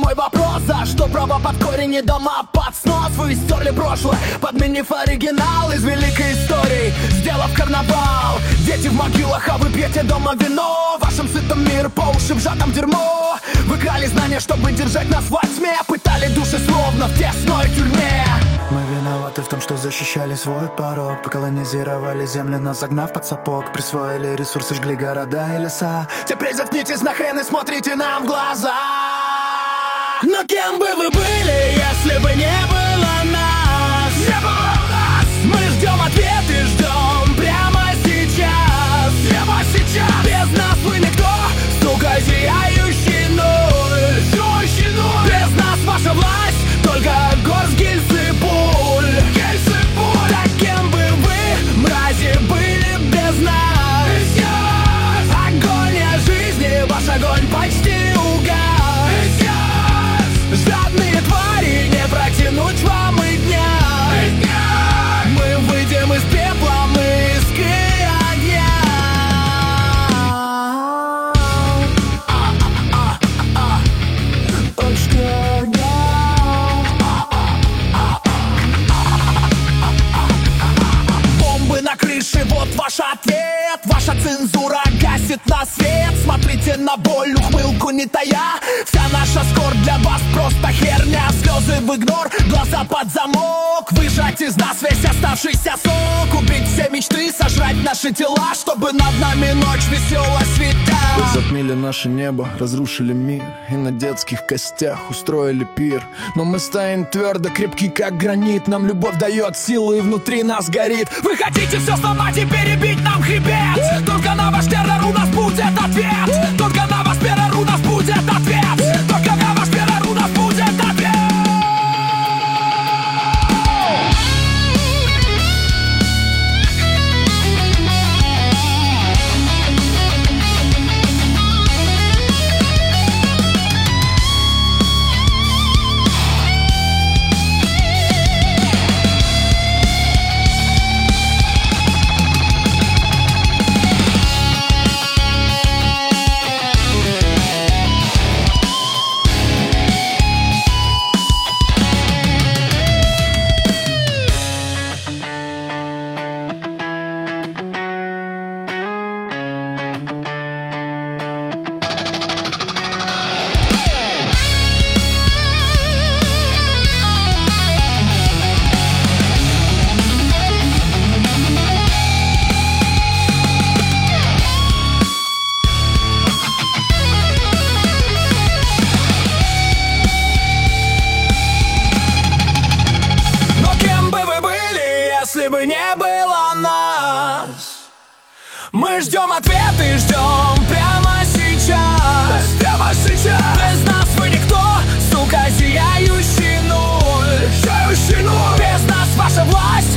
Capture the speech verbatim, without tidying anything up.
мой вопрос: за что право под корень и дома под снос? Вы стерли прошлое, подменив оригинал из великой истории, сделав карнавал. Дети в могилах, а вы пьете дома вино. В вашем сытом мир по уши в сжатом дерьмо. Вы крали знания, чтобы держать нас во тьме, пытали души словно в тесной тюрьме. Мы виноваты в том, что защищали свой порог, поколонизировали землю, нас загнав под сапог, присвоили ресурсы, жгли города и леса. Теперь заткнитесь нахрен и смотрите нам в глаза. Но кем бы вы были, если бы не было нас? Не было нас! Мы ждем ответы, ждем прямо сейчас. Прямо сейчас! Без нас вы никто, сука, зияющий ноль. Зияющий ноль! Без нас ваша власть, только горсть гильз и пуль. Гильз и пуль! А кем бы вы, мрази, были без нас? Без нас! Агония жизни, ваш огонь почти угас. Жадные твари, не протянуть вам и дня. Мы выйдем из пепла, мы искры огня. Точка огня. Бомбы на крыше, вот ваш ответ. Ваша цензура гасит на свет. Смотрите на боль, ухмылку не тая. Вся наша скорбь для вас просто херня. Слезы в игнор, глаза под замок. Выжать из нас весь оставшийся сок. Убить все мечты, сожрать наши тела, чтобы над нами ночь весело светя. Вы затмили наше небо, разрушили мир, и на детских костях устроили пир. Но мы стоим твердо, крепки как гранит. Нам любовь дает силу и внутри нас горит. Вы хотите все сломать и перебить нам хребет. Только на ваш террор у нас будет ответ. Только на ваш террор у нас будет ответ. Только на ваш террор у нас будет ответ. Если бы не было нас, мы ждем ответы, ждем прямо сейчас. Прямо сейчас. Без нас вы никто, сука, зияющий нуль. Зияющий нуль. Без нас ваша власть,